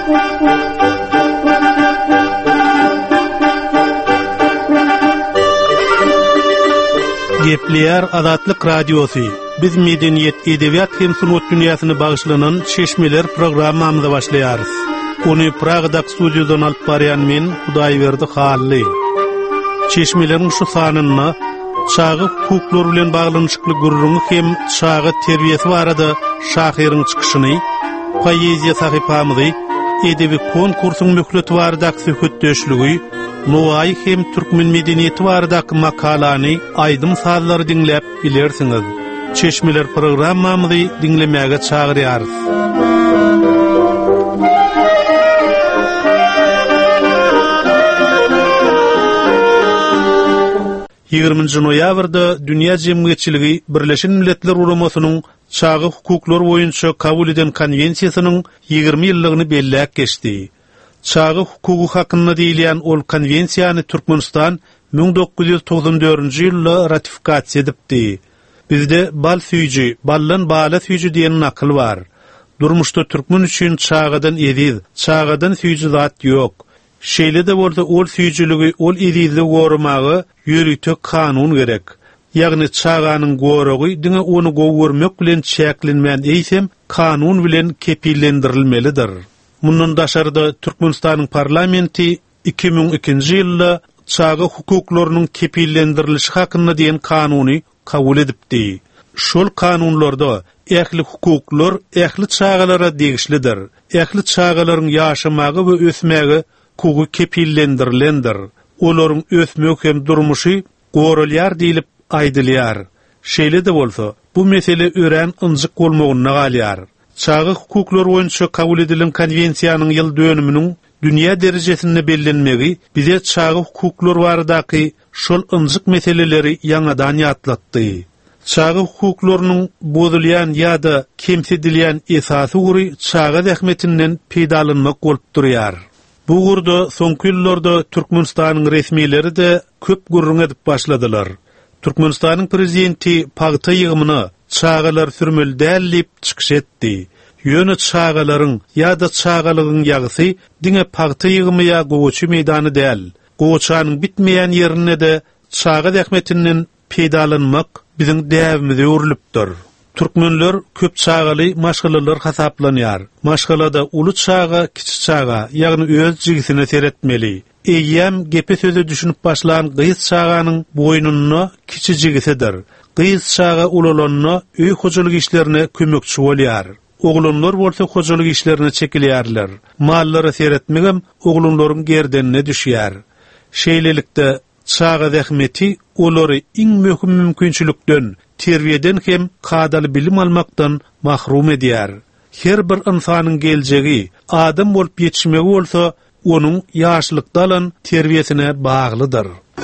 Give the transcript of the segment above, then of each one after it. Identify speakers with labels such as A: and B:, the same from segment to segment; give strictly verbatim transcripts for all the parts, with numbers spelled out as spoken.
A: Gepleyer Azatlyk Radiosu. Biz medeniyet, edebiyat hem sunut dünýäsyny bagışlanan Çeşmeler programmamyzy başlaýarys. Onu Praga'dak studiodan alyp barýan men Hudaýberdi Hally. Çeşmelerin şu sanyny çağı hukuklar bilen baglanyşykly gurruny hem çağı terbiýesi barada şahyryň çykyşyny, poeziýa sahypamyzy, edebi konkursyň möhleti baradaky söhbetdeşligi, Noay hem Türkmen medeniyeti baradaky makalany aýdym sazlary dinläp bilersiňiz. Çeşmeler programmamyzy dinlemäge çagyrýarys. ýygrymynjy noýabrda Dünýä Jemgyýetçiligi Birleşen Milletler Uramasynyň çağı hukuklar boýunça kabul eden konwensiýasynyň ýygrimi ýyllygyny belläp geçdi. Çağı hukuky hakynda diýilýän ol konwensiýany Türkmenistan bin dokuz ýüz togson dördünji ýylda ratifikasiýa edipdi. Bizde bal süýji, ballan bala süýji diýen nakyl bar. Durmuşda türkmen üçin çağadan ediz, çağadan süýji zat ýok. Şeýle de bolsa ol süýjiligi, ol edizli gorumagy ýürüýte kanun gerek. Ýagny çağanyň gorugy diňe onu gowurmak bilen çäklenmän eýsem kanun bilen kepillendirilmelidir. Mundan daşarda Türkmenistanyň parlamenti iki bin ikinji ýylda çağı hukuklarynyň kepillendirilişi hakynda diýen kanuny kabul edipdi. Şol kanunlarda ähli hukuklar ähli çağalara degişlidir. Ähli çağalaryň ýaşamagy we ösmägi hukuky kepillendirilendir. Olaryň ösmek hem durmuşy gorulýar diýilip aýdylýar. Şeýle de bolsa, bu mesele ören ynjyk bolmagyna galýar. Çağı hukuklar boýunça kabul edilen konwensiýanyň ýyl dönüminiň dünýä derejesinde bellenmegi bize çağı hukuklar baradaky şol ynjyk meseleleri ýangadan ýatlatdy. Çağı hukuklarynyň bozulýan ýa-da kemsedilýän esasy gury çağı zähmetinden peýdalanmak bolup durýar. Bu gurda soňky ýyllarda Türkmenistanyň resmiýetleri de köp gurrun edip başladylar. Türkmenistanyň prezidenti pagta ýygymyny çağalar sürmeli däl diýip çykyş etdi. Ýöne çağalaryň ýa-da çağalygyň ýagysy diňe pagta ýygymy ýa goçy meýdany däl. Goçanyň bitmeýän ýerine de çağı zähmetinden peýdalanmak biziň däwimize urulypdyr. Türkmenler köp çağaly maşgalalar hasaplanýar. Maşgalada uly çağa, kiçi çağa, ýagny öz jigisine seretmeli. Eýýäm gepe söze düşünüp başlan gyýys çağanyň boýnuny kiçi jigisidir. Gyýys çağa ulalanyna öý hojalyk işlerine kömekçi bolýar. Oglanlar bolsa hojalyk işlerine çekilýärler. Mallary seretmegem oglanlaryň gerdenine düşýär. Şeýlelikde çağa zähmeti olary iň möhüm mümkinçilikden, terbiýeden hem kadaly bilim almakdan mahrum edýär. Her bir insanyň geljegi adam bolup ýetişmegi bolsa, onuň ýaşlykda alan terbiýesine baglydyr.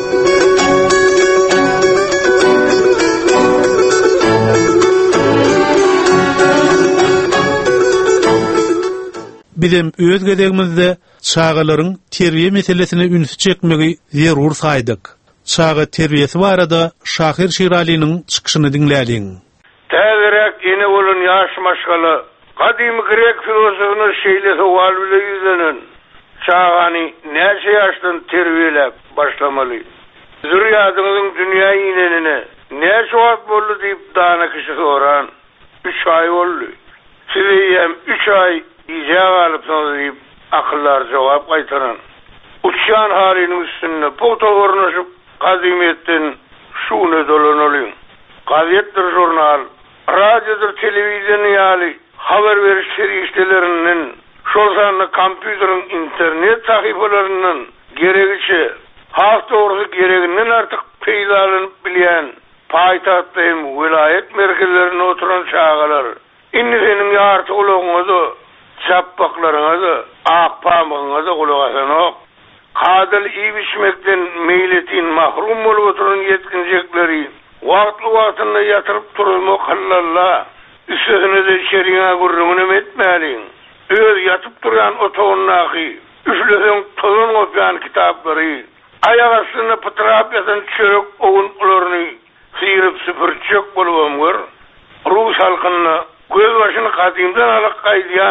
A: Bizim öz gedegimizde çağalaryň terbiýe meselesine ünsü çekmegi zerur saýdyk. Çağı terbiýesi barada Şahyr Şiralynyň çykyşyny dinlädiň.
B: Täzerek ýene bolan ýaş maşgaly gadymy grek filosofyny şeýle sual bilen ýüzlenen çağany näçe ýaşdan terbiýelep başlamaly? Zürriýatyňyň dünýä ýynenine näçe wagt boldy diýip dana kişi soran. üç ay boldy. Siziýem üç ay ýa alyp diýip akyllar jogap gaýtaran. Uçýan halynyň üstünde pota gornaşyp Gazimetden şunu dolanalım. Gazetdir, jurnal, radyodur, televizyon ýaly haber veriş serişdelerinin, şol sanly kompýuteryň internet sahypalarynyň geregiçe hafta ordu gereginden artyk peýdalanyp bilýän paýtaht hem vilayet merkezlerine oturan çağalar. Indi senin ýarty ulagyňyzy, çappaklaryňyzy, ak pamygyňyzy kulak asanok. Kadal iyi biçmekten meyletin mahrum bolup oturan yetkinjekleri wagtly wagtynda ýatyryp durmak hallalla üstüne de şeriňe gurrunum etmäliň. Öz ýatyp duran otogyny üfleseň tozun opýan kitaplary aýak astyna pytrap ýatan çörek ogun ularyny sýryp süpürçek bolubamgyr. Rus halkyny göz başyny kadymdan alyp gaýdýan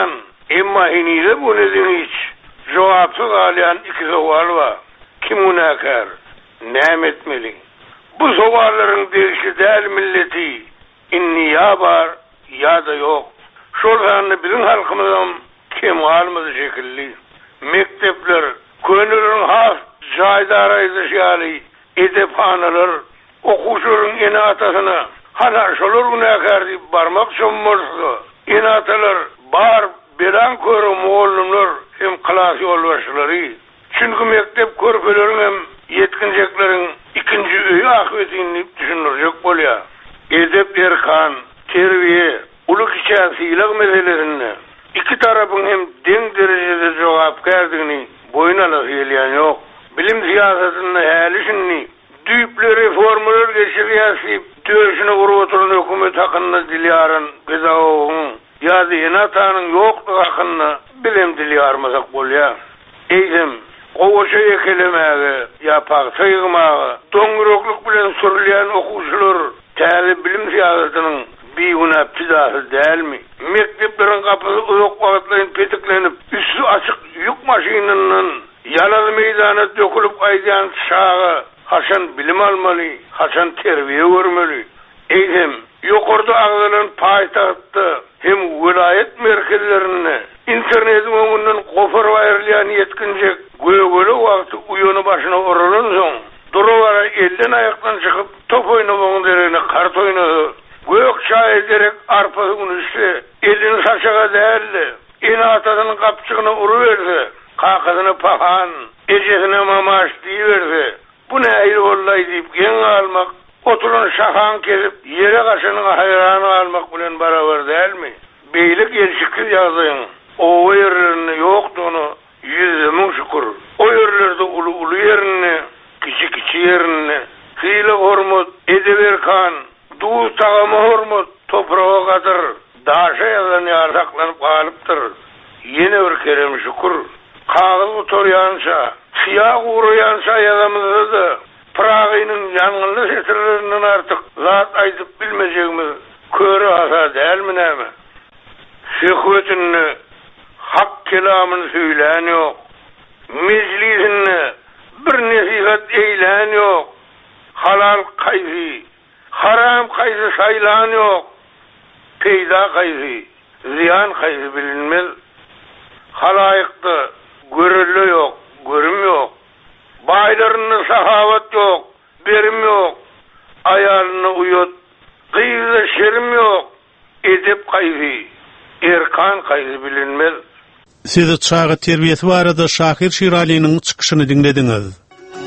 B: Emma hinide bu nedeni hiç cevapsız alayan iki soğal var. Kim münakar? Nem etmeli? Bu soğalların derişi değil milleti. İnni ya var ya da yok. Şolhanı bizim halkımızdan kim almadı şekilli. Mektepler, könülün has caydara şiali, edephaneler, okuşurun inatasına, hala şolur münakar deyip barmak çömmürse, inatalar, bar, beran körü muğullumlar, hem klas yol başları. Çünkü mektep körpelerin hem yetkineceklerin ikinci öğü akıbetini düşünülecek bolya. Edep erkan, terbiye, ulu kişasilik meselesinde iki tarafın hem den derecede cevap verdiğini boynalı hiyeleyen yok. Bilim siyasetinde hälişini düýpli reformalar geçirýäsi döşüne urup oturan hökümet hakkında dilýaryn pedagogun ýa-da enatanyň ýoklugy hakkında bilim dilýarmasak bolýar. Eýdem gowaşa ekelemäge ýa pagsy ýygmagy doňgurokluk bilen sürülýän okuwçylar täze bilim siyasetiniň biýuna pidasy dälmi? Mekteplerin kapysy uzak wagtlaryň petiklenip, üstü açyk ýük maşynynyň ýalaz meýdana dökülip aýdýan çağı haşan bilim almaly, haşan terbiýe görmeli. Eýdem ýokarda agzalan paýtagtda hem vilayet merkezlerine internet öňünden gofar aýrylýan yetkinjek göweli wagty uýany başyna oralan soň durwara elden aýakdan çykyp top oýnamagyň derine kart oýnady. Gök çay ederek arpasını üstü elini saçağa değerli. İnatadan kapçığına uruverdi. Kakasını pahan, ecesine mamaş deyiverdi. Bu ne ayrı olaydı deyip gen almak, oturun şahan kesip yere kaşının hayranı almak bilen beraber değil mi? Beylik yerşikli yazayın. O yerlerini yoktuğunu yüzümün şükür. O yerlerde ulu ulu yerini, kiçi kiçi yerini, hile hormut, edeverkan, Duz tağımı hormut, toprağa kadar daşa yazan yarsaklanıp kalıptır. Yine bir kerem şükür. Kağız oturyansa, siyah uğrayansa yazamızda Praga'nın yangınlı seslerinin artık zat aytıp bilmeyeceğimiz körü hasa değil mi ne mi? Şehvetini, hak kelamını söyleyen yok. Meclisini bir nesihat eyleyen yok. Halal kayfi, haram kaydı sayılan yok. Peyda kaydı, ziyan kaydı bilinmez. Halayıkta görüllü yok, görüm yok. Baylarını sahavat yok, berim yok. Ayarını uyut, kıyıda şerim yok. Edep kaydı, erkan kaydı bilinmez.
A: Sizi çağı terbiyesi var adı Şahir Şirali'nin çıkışını dinlediniz.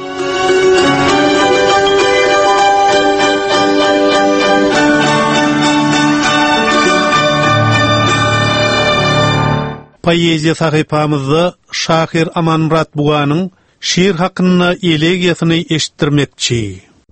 A: Poeziya sahipamızda Şahir Amanmurat Buğanın şiir hakkında elegiyasını eşittirmekçi.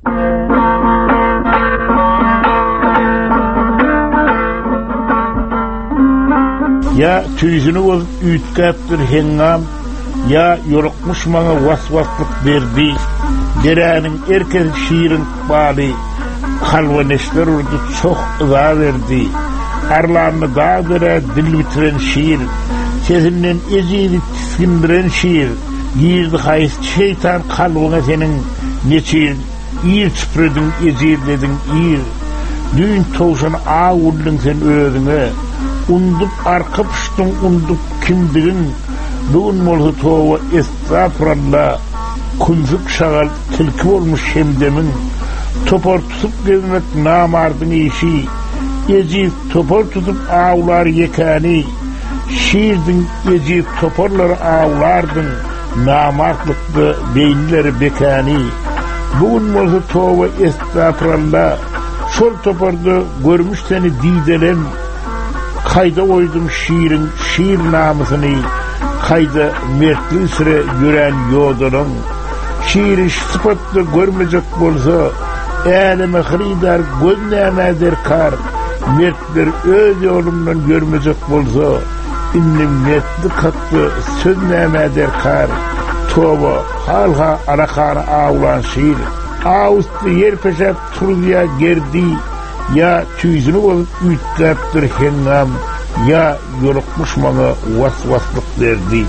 C: Ya tüyüzünü olup ütkäptir hengam, ya yorukmuş bana vasvaslık verdi. Derenin erken şiirin bali, halvaneşler urdu çok ıza verdi. Arlarını dağ dere dil bitiren şiir, sesinden eziydi tiskindiren şiir. Yirdi hayız şeytan kalbına senin neçir, iyir çıpredin eziyirledin iyir. Düğün toğuşan ağa vurdun sen öğrüne. Undup arkapıştın undup kimdirin. Bugün molhu tova estağfurullah. Kunzuk şagal tilki olmuş hemdemin. Topor tutup gezmek namardın işi. Eziyip topor tutup ağlar yekani. Şiirdin eziyip toporları ağlardın. Namartlıklı beyinleri bekani. Bugün molhu tova estağfurullah. Şol toporda görmüş seni didelem. Kayda oydum şiirin, şiir namusunu, kayda mertli süre gören yodunun, şiiri sıfatlı görmeyecek bolsa, elime hridar gönleme derkar, mertler öz yolumdan görmeyecek bolsa, innim mertli katlı sönleme derkar, toba halha arakara ağulan şiir, ağustı yer peşep turluya gerdi, ya tüyüzünü olup ütkäptir hengam, ya yolukmuş bana vasvaslık verdi.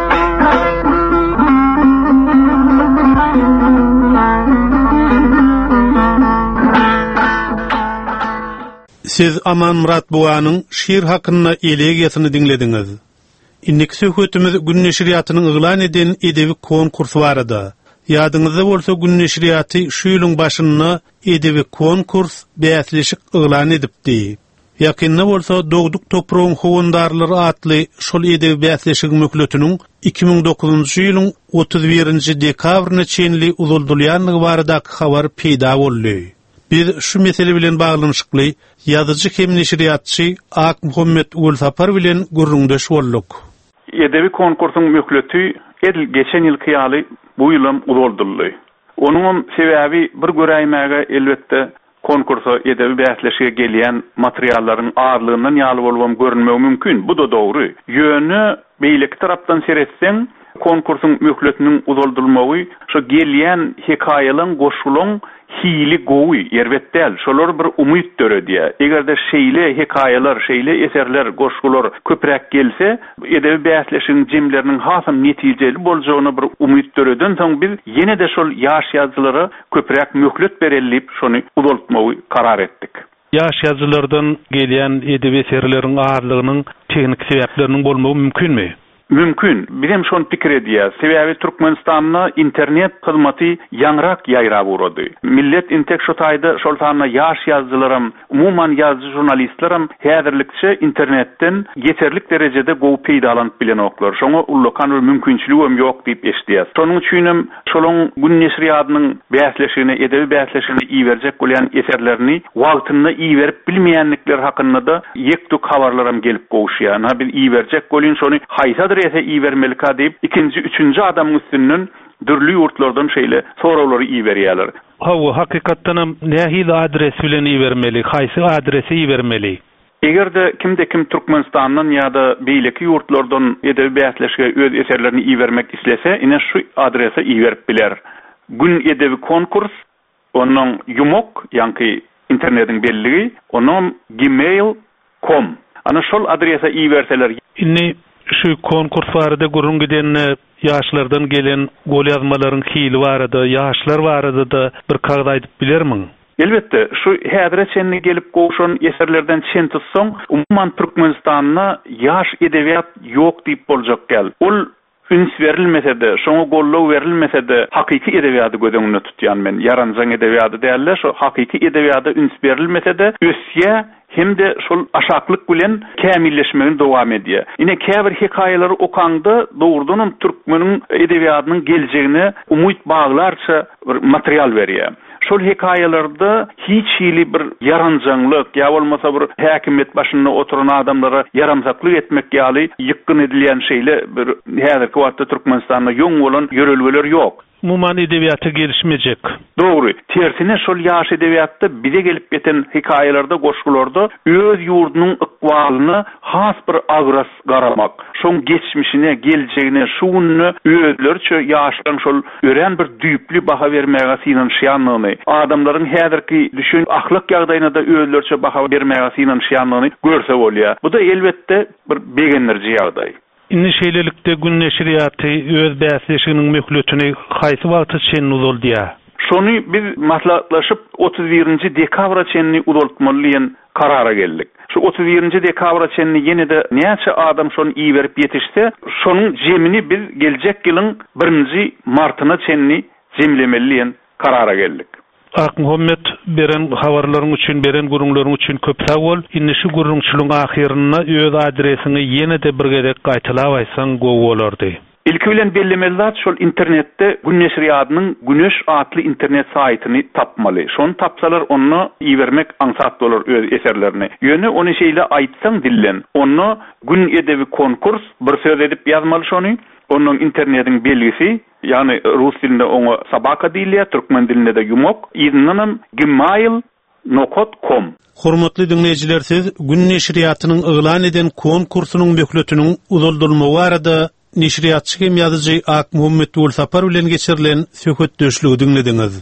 A: Siz Aman Murat Buğanın şiir hakkında elegiyasını dinlediniz. İnnik söhbetimiz Gün Neşriyatynyň yglan eden edebi konkursu barada. Ýadyňyzda bolsa Gün Neşriyaty şu ýylyň başynda edebi konkurs bäsleşik yglan edipdi. Ýakynda bolsa Dogduk topragyň howandarlary atly şol edebi bäsleşik mökletiniň iki ming dokuzunçy ýylyň otuz birinji dekabryna çenli uzuldylýanlygy barada habar peýda boldy. Biz şu mesele bilen baglanyşykly ýazyjy hem neşriyatçy Ak Muhammed Ulsapar bilen gurrundaş bolduk.
D: Edebi konkursyň mökleti edil geçen ýyl kıyaly bu ýylym uzuldyldy. Onuň sebäbi bir göräýmäge elbetde konkursa edebi bäsleşige gelýän materiallaryň ağırlygyndan ýaly bolmam görünmegi mümkin. Bu da dogry. Ýöne beýlik tarapdan seretseň konkursyň mökletiniň uzuldylmagy şu gelýän hekaýalaryň goşulyň hili gowy yerbetdel şolar bir umyt dörediýär. Egerde şeýle hekaýalar, şeýle eserler, goşgular köprek gelse, edebi bäsleşiň jemleriniň hasam netijeli boljagyna bir umyt döreden soň biz ýene-de şol ýaş ýazgylary köprek möhlet berelip şonu uzaltmagy karar etdik.
A: Ýaş ýazgylardan gelýän edebi eserleriň ağırlygynyň teknik sebäpleriniň bolmagy mümkinmi?
D: Mümkin. Bizim şon pikir edýär. Sebäbi Türkmenistanda internet hyzmaty ýanrak ýaýrap urady. Millet intek şu taýda şol taýda ýaş ýazgylarym, umumyň ýazgy jurnalistlerim häzirlikçe internetden yeterlik derejede gowy peýdalanyp bilen oklar. Şoňa ullakan bir mümkinçiligim ýok diýip eşdýär. Şonuň üçinem şolaň Gün Neşriyatynyň bäsleşigine, edebi bäsleşigine iýerjek bolýan eserlerini wagtynda iýerip bilmeýänlikler hakynda da ýekdük habarlarym gelip gowşýar. Ha bir iýerjek bolýan şonu haýsadyr ese iýermelik diýip ikinji, üçünji adamyň üstünden dürli ýurtlardan şeýle sorawlary iýerýärler.
A: Hawa hakykatdanam nähili adres bilen iýermeli, haýsy adresi iýermeli?
D: Egerde kimde kim Türkmenistandan ýa-da beýleki ýurtlardan edebi bäsleşige öz eserlerini iýermek islese, ine şu adrese iýerip biler. Gün edebi konkurs, onuň ýumok, ýa-ni internetiň belligi, onuň gmail dot com. Ana şol adrese iýerseler.
A: Inni şu konkurs barada gurrun giden ýaşlardan gelen gol ýazmalaryň hili barada, ýaşlar barada da bir kagda aýdyp bilermiň?
D: Elbette, şu häzire çenli gelip gowşan eserlerden çen tutsaň, umumyň Türkmenistanda ýaş edebiýat ýok diýip boljak gel. Ol üns berilmese de, şoňa gollaw berilmese de, hakyky edebiýaty gödeňine tutýan men. Yaranjaň edebiýaty däller, şu hakyky edebiýata üns berilmese de, ösýä hem de şol aşaklyk bilen kämilleşmegini dowam edýär. Ine käbir hekaýalary okanda dogrudan türkmeniň edebiýatynyň geljegine umyt baglarça bir material berýär. Şol hekaýalarda hiç hili bir yaranjanlyk, ýa bolmasa bir häkimet başynda oturan adamlara yaramsaklyk etmek ýaly ýykyn edilýän şeýle bir häzirki wagtda Türkmenistanda ýoň bolan ýörelgeler ýok.
A: Muman edebiýaty gelişmejek.
D: Dogry. Tersine şol ýaş edebiýatda bize gelip geten hekaýalarda, goşgularda öz ýurdunyň ykbalyny has bir agras garamak, şoň geçmişine, geljegine, şuny özlerçe ýaşlaryň şol ören bir düýpli baha bermäge synanşýanlygyny, adamlaryň häzirki düşün ahlak ýagdaýyna da özlerçe baha bermäge synanşýanlygyny görse bolýar. Bu da elbetde bir begenlerji ýagdaý.
A: Inni şeýlelikde Gün Neşriyaty öz bäsleşiginiň möhletini haýsy wagtda çen uzaldýar?
D: Şonu biz maslahatlaşyp otuz birinji dekabra çenni uzaltmaly karara geldik. Şu otuz birinji dekabra çenni ýene-de näçe adam şonu iýerip ýetişse, şonuň jemini biz geljek ýylyň birinji martyna çenni jemlemeli karara geldik.
A: Ak Muhammed beren habarlaryň üçin, beren gurunlaryň üçin köp sag bol. Inni şu gurunçylygyň ahyrynda öz adresini ýene-de bir gerek gaýtylap aýsaň gowy bolardy.
D: İlki bilen bellemeli zat şol internetde Gün Neşriyatynyň Güneş adly internet saýtyny tapmaly. Şonu tapsalar onu iýermek aňsat bolar öz eserlerini. Ýöne onu şeýle aýtsaň dillen. Onu Gün edebi konkurs bir söz edip ýazmaly şonu. Onun internetiň belgisi, yani rus dilinde onu sabaka diýilýär, türkmen dilinde de ýumok, iznanam gmail dot com.
A: Hormatly dinleýijiler, siz Gün Neşriyatynyň yglan eden konkursunyň möhletiniň uzuldylmagy barada neşriyatçy hem ýazyjy Ak Muhammed Ulsapar bilen geçirilen söhbetdeşligi dinlediňiz.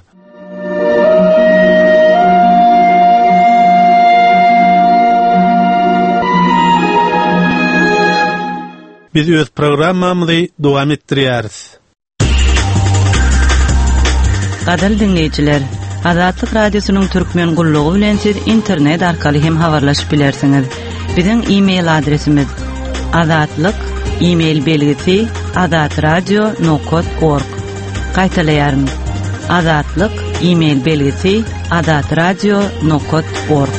A: Biz öz programmamyzy dowam etdirýäris.
E: Gadal dinleyijiler, Azatlyk Radiosynyň türkmen gullugy bilen siz internet arkaly hem habarlaşyp bilersiňiz. Biziň e-mail adresimiz azatlyk e-mail belgisi azatradio nokta org. Gaýtalarym azatlyk e-mail belgisi azatradio nokta org.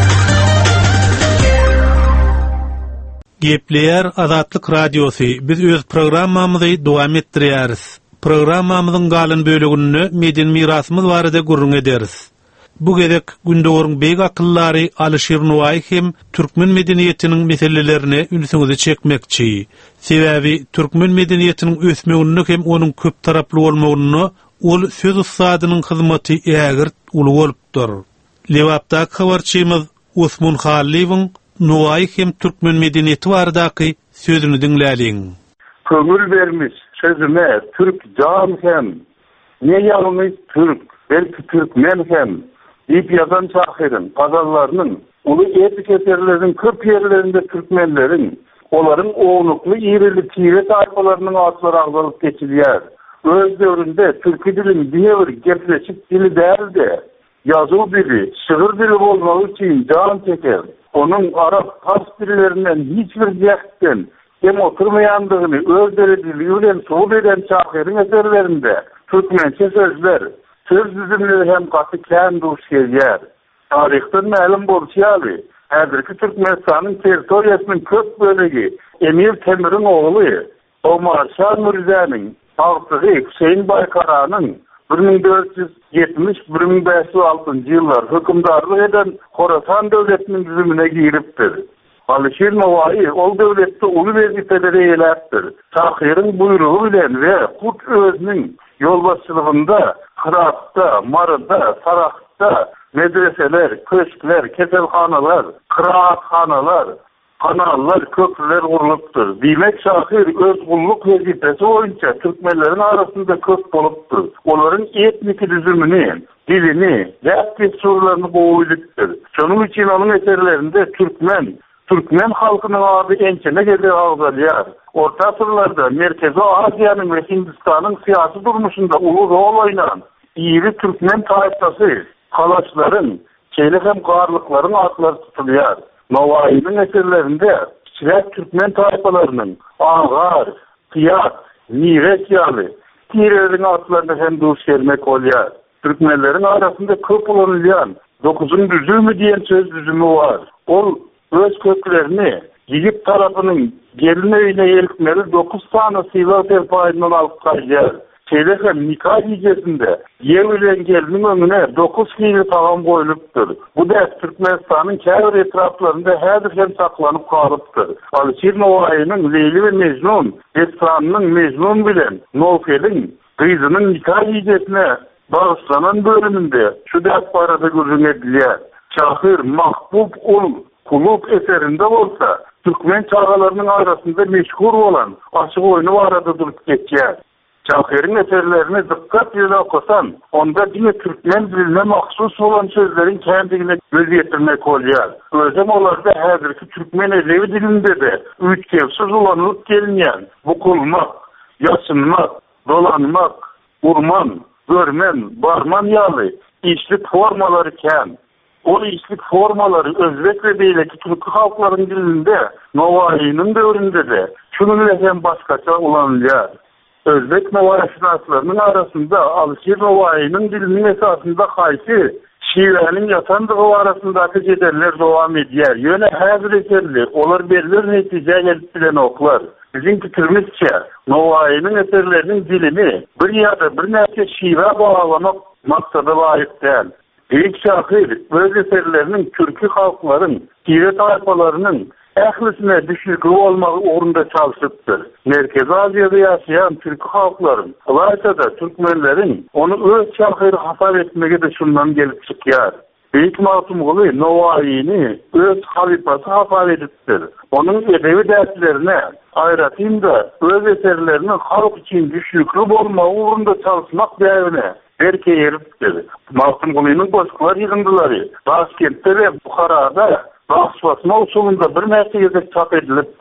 A: Gepleýär Azatlyk Radiosy. Biz öz programmamyzy dowam etdirýäris. Programmamyzyň galan bölügini medeni mirasymyz barada gurrun ederiz. Bu gezek gündöwürň beýik akyllary Alişir Nuwaý hem türkmen medeniýetiniň meselelerini ünsiňize çekmekçi. Sebäbi türkmen medeniýetiniň ösmegini hem onuň köp taraply bolmagyny ol söz ustadynyň hyzmaty ägirt uly bolupdyr. Lewapda habarçymyz Osman Halliýewiň Nuwaý hem türkmen medeniýeti baradaky sözüni dinläliň.
F: Kömür vermiş sözüme Türk can hem, ne yalnız Türk, belki Türkmen hem, deyip yazan şahirin, gazallarının, ulu etik eserlerin köp yerlerinde Türkmenlerin, onların oğunluklu iğrili tire tayfalarının atları ağzalıp geçilýär. Öz dövründe Türkü dilin bir gepleşik dili değildi. Yazı dili, şığır dili olmak için can çeker. Onun Arap Fars dillerinden hiçbir cehtten hem oturmayanlığını özdürediğiyle soğuk eden şahirin eserlerinde Türkmençe sözler, söz düzümleri hem katı kendi uşkeyer. Tarihten məlum bolşyalı, häzirki Türkmenistan'ın teritoriyasının köp bölegi Emir Temir'in oğlu, Omar Şah Mirza'nın ağzığı Hüseyin Baykara'nın bir bin dört yüz yetmiş - bir bin beş yüz altıncı yıllar hükümdarlık eden Khorasan devletinin düzümüne giripdir. Alişir Nuwaý ol devletde uly wezifeleri eýläpdir. Şahirin buyruğu bilen ve Kut özünün yolbaşçylygynda Kıraatda, Marada, Sarakda medreseler, köşkler, keselhanalar, kıraatxanalar, kanallar, köprüler kurulupdur. Diýmek şahir öz gulluk wezifesi boýunça Türkmenlerin arasında köp bolupdur. Onların etnik düzümini, dilini, däpti surlaryny goýulypdyr. Şonuň üçin onun eserlerinde Türkmen Türkmen halkının adı ençene gede ağzalıyar. Orta asırlarda Merkezi Asya'nın ve Hindistan'ın siyasi durmuşunda ulu rol oynayan iri Türkmen tayfası, Kalaşların, çeyrek hem garlıkların adları tutuluyor. Nuwaýynyň eserlerinde Çirek Türkmen tayfalarının Ağar, Kıyat, Niret yalı, Tirelerin adlarını hem duş vermek olýar. Türkmenlerin arasında köp kullanılan dokuzun düzümü diyen söz düzümü var. Ol öz köklerini Yigit tarafının gelin öýüne elkmeli dokuz tane sıyla terpayından alıp kaýýar. Çeyrek nikah hicesinde yer bilen gelinin önüne dokuz fiili tağam koyulupdur. Bu da Türkmenistan'ın käbir etraflarında häzir hem saklanıp kalıptır. Alişir Nuwaýynyň Leyli ve Mecnun, Esranyň Mecnun bilen Nofel'in kızının nikah hicesine bağışlanan bölümünde şu da barada gözün edilýär. Şahir Mahbub ol Kuluk eserinde olsa Türkmen çağalarının arasında meşhur olan açık oyunu arada durup geçýär. Şahirin eserlerini dikkat ile okusan, onda yine Türkmen diline mahsus olan sözlerin kendine göz getirmek olýar. Özüm olarda häzirki Türkmen elevi dilinde de üç kevsiz ulanılıp gelinýän bukulmak, yaşınmak, dolanmak, urman, görmen, barman ýaly işlik formaları kän. O işlik formaları Özbek ve beýleki Türk halklarının dilinde Nuwaýynyň döwründe de şununla hem başkaça ulanılýar. Özbek Nuwaýşynaslarının arasında Alişir Nuwaýynyň dilinin esasında haýsy şiwäniň ýatandygy arasındaky jederler dowam edýär. Ýöne häzir eserler, olar berler netije gelip bilen oklar. Bizim fikrimizçe Nuwaýynyň eserlerinin dilini bir ýa-da bir näçe şiwe bagalamak maksadı laýyk däl. Büyük şahir, öz eserlerinin Türkü halkların, tire tayfalarının ählisine düşürgü olmağı uğrunda çalışıptır. Merkezi Asya'da yaşayan Türk halkların, alaysa da Türkmenlerin onu öz şahiri hasar etmege de şundan gelip çıkýar. Büyük Masumguly Nuwaýyny öz halifası hasar edipdir. Onun edebi derslerine aýratynda öz eserlerinin halk için düşürgü olmağı uğrunda çalışmak däwine Berke yeripdir. Masumgulynyň boşklar ýygyndylary Taşkentde ve Buharada Bahswasma usulunda bir näçe gezek çap edilipdir.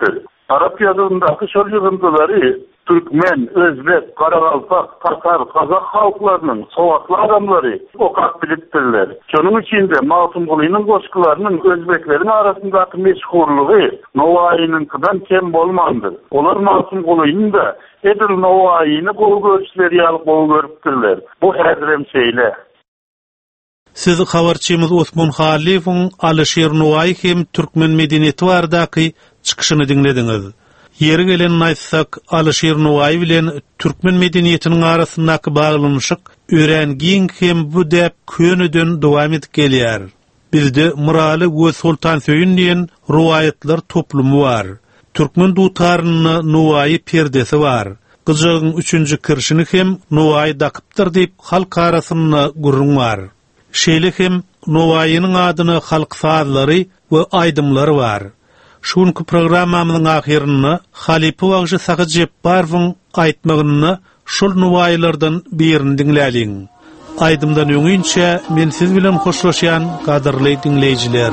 F: Arap yazılındaki şol yığıntıları Türkmen, Özbek, Karakalpak, Tatar, Kazak halklarının sowatly adamları okat bilipdirler. Şonun içinde Masum Gulynyň goşkylarynyň Özbeklerin arasyndaky meşhurlygy Nowaýynynkydan kem bolmandy. Olar Masum Gulyny da Edil Nowaýyny gol görüşleri ýalyp gol görüpdirler. Bu häzirem şeýle.
A: Siz habarçymyz Osman Halifoň Alaşyr Nowaý hem türkmen medeniýeti bardaky çykyşyny dinlediňiz. Yeri gelen naýsak Alaşyr Nowaý bilen türkmen medeniýetiniň arasyndaky baglanyşyk örengiň hem bu däp könüden dowam edip gelýär. Bizde Muraly we Sultan Söýün diýen ruwaýatlar toplumy bar. Türkmen dutaryny Nowaý perdesi bar. Gyzygyň üçünji kirşini hem Nowaý dakypdyr diýip halk arasynda gurrun bar. Şeýle hem Nowaýynyň adyny halk sazlary we aýdymlary bar. Şunky programmamyzyň ahyrynda Halipa Wagşy Sagy Jepbarowyň aýtmagyny şol Nowaýlardan birini dinläliň. Aýdymdan öňünçe men siz bilen hoşlaşýan gadyrly dinleýijiler.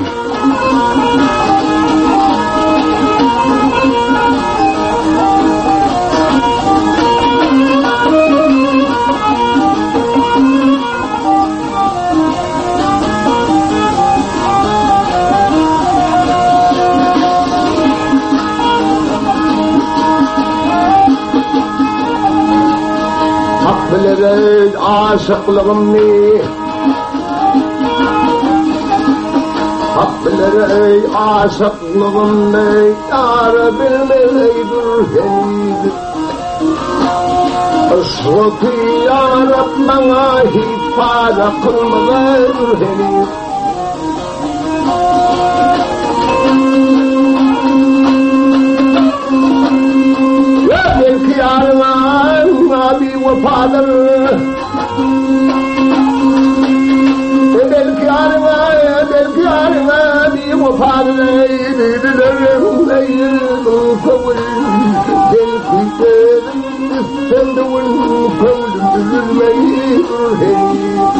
G: Bilerek aşıklığımı Hak bilerek aşıklığımı Yar bilmeydur henüz Işıkı yarab bana hifara kılmadır henüz Belki yarına abi vefadır Belki yarına, belki yarına abi vefadır Eydilerim eydilerim kavul Belki yerim sendevin kavul Üzülmeydir hey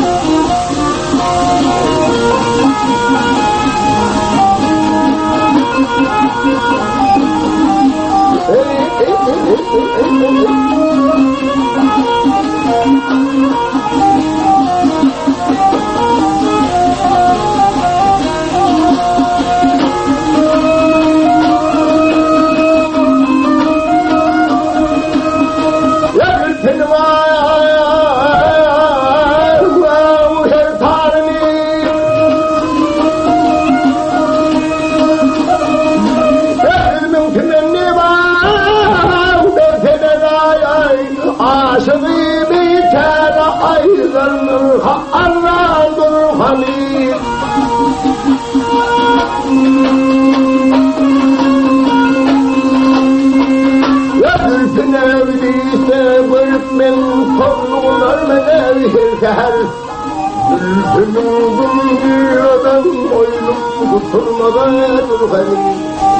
G: Bülbülüm bir adam oylum tutulmadan gani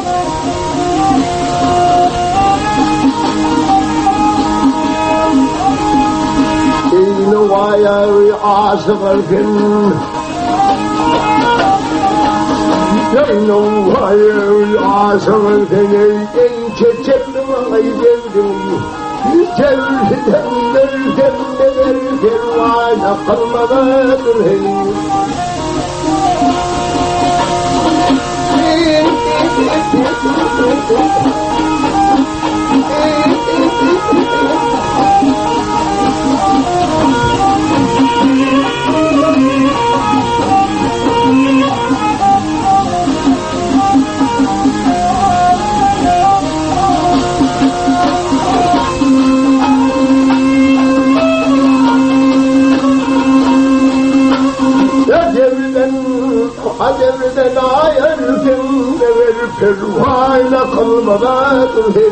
G: Eyni vayari aşıqarken Eyni vayari aşıqarken Ey çeçemdim ay geldim Çevrilden derken derken Vayna kalmadan hey Acemden ayarken de verip pervayla kalmadan